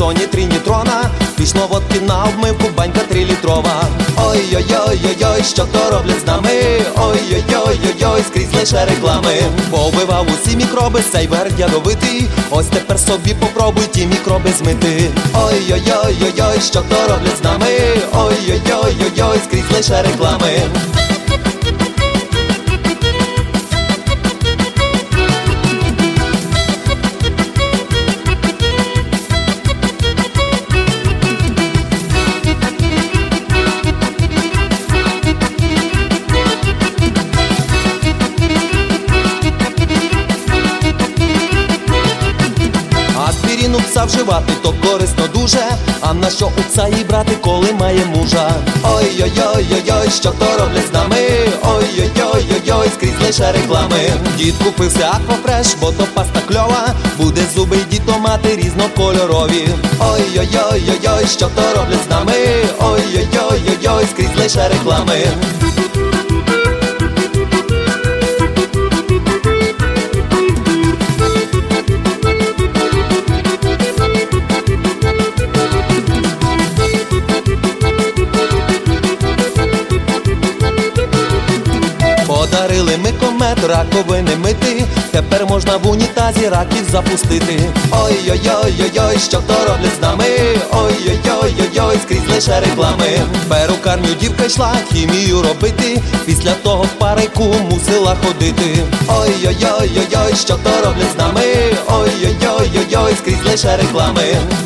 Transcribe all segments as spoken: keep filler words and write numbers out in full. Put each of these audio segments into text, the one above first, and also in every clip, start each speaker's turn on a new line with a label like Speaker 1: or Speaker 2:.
Speaker 1: Соні трінітрона, пішло водки на обмивку, банька трилітрова. Ой-ой-ой-ой-ой, що то роблять з нами? Ой-ой-ой-ой-ой, скрізь лише реклами. Повбивав усі мікроби, цей верх ядовитий, ось тепер собі попробуй ті мікроби змити. Ой-ой-ой-ой-ой, що то роблять з нами? Ой-ой-ой-ой-ой, скрізь лише реклами. Аспірін у пса вживати, то корисно дуже, а на що у пса їй брати, коли має мужа? Ой-ой-ой-ой-ой, що то роблять з нами? Ой-ой-ой-ой-ой, скрізь лише реклами. Дід купився Аквафреш, бо то паста кльова, буде зуби й дід мати різнокольорові. Ой-ой-ой-ой-ой, що то роблять з нами? Ой-ой-ой-ой-ой, скрізь лише реклами. Подарили микомет, раковини мити, тепер можна в унітазі раків запустити. Ой-ой-ой-ой-ой, що то роблять з нами? Ой-ой-ой-ой-ой, скрізь лише реклами. В перукарню дівка йшла хімію робити, після того в парику мусила ходити. Ой-ой-ой-ой-ой, що то роблять з нами? Ой-ой-ой-ой-ой, скрізь лише реклами.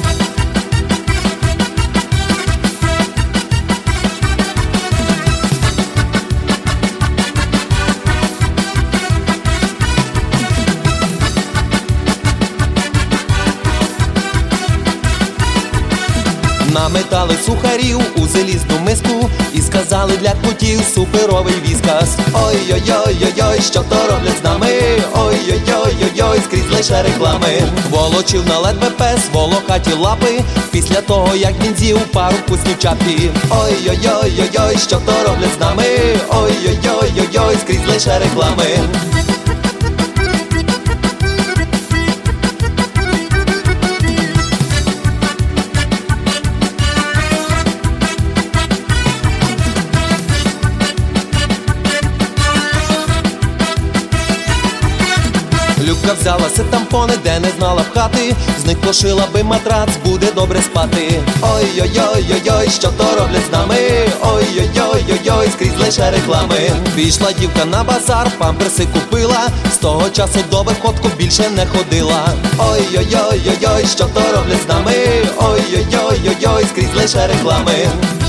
Speaker 1: Наметали сухарів у залізну миску і сказали для котів суперовий віскас. Ой-ой-ой-ой-ой, що то роблять з нами? Ой-ой-ой-ой-ой, скрізь лише реклами. Волочив на ледве пес волохаті лапи, після того як він з'їв пару вкусні чапі. Ой-ой-ой-ой-ой, що то роблять з нами? Ой-ой-ой-ой-ой, скрізь лише реклами. Любка взялася тампони, де не знала пхати, з них пошила би матрац, буде добре спати. Ой-ой-ой-ой-ой, що то роблять з нами? Ой-ой-ой-ой-ой, скрізь лише реклами. Пішла дівка на базар, памперси купила, з того часу до виходку більше не ходила. Ой-ой-ой-ой-ой, що то роблять з нами? Ой-ой-ой-ой-ой, скрізь лише реклами.